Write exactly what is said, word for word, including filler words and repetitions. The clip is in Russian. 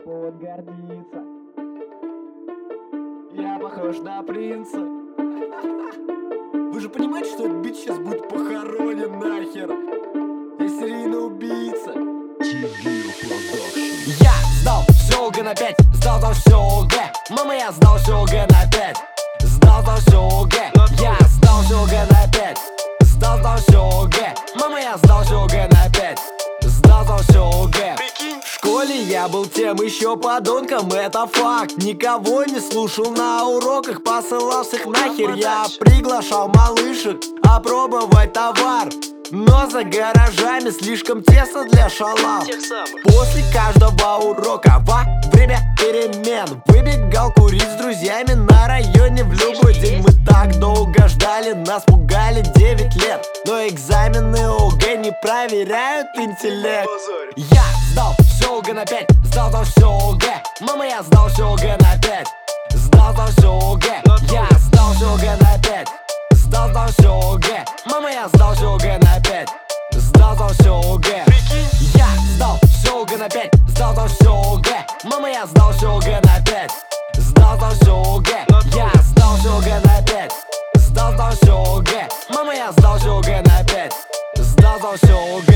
повод гордиться. Я похож на принца. Вы же понимаете, что этот бит сейчас будет похоронен нахер? Я серийный убийца. Я сдал все ОГЭ на пять, сдал там все ОГЭ. Мама, я сдал все ОГЭ на пять, сдал там все ОГЭ. Я сдал все ОГЭ на пять, сдал там все ОГЭ. Мама, я сдал все ОГЭ на пять, сдал там все ОГЭ. В школе я был тем еще подонком, это факт. Никого не слушал на уроках, посылал всех нахер. Я приглашал малышек опробовать товар, но за гаражами слишком тесно для шалав. После каждого урока во время перемен выбегал курить с друзьями на районе в любой день. Мы так долго ждали, нас пугали девять лет, но экзамены ОГЭ не проверяют интеллект. Я сдал все ОГЭ на пять, сдал там все ОГЭ. Мама, я сдал все ОГЭ на пять, сдал там все ОГЭ. Я сдал все ОГЭ на пять, сдал там все ОГЭ. Мама, я сдал все ОГЭ на пять, сдал там все ОГЭ. Я сдал все ОГЭ на пять, сдал там все ОГЭ. Мама, я сдал все ОГЭ на пять, сдал там все ОГЭ. Я сдал все ОГЭ на пять, сдал там все ОГЭ. Мама, я сдал все ОГЭ на пять, сдал там все ОГЭ.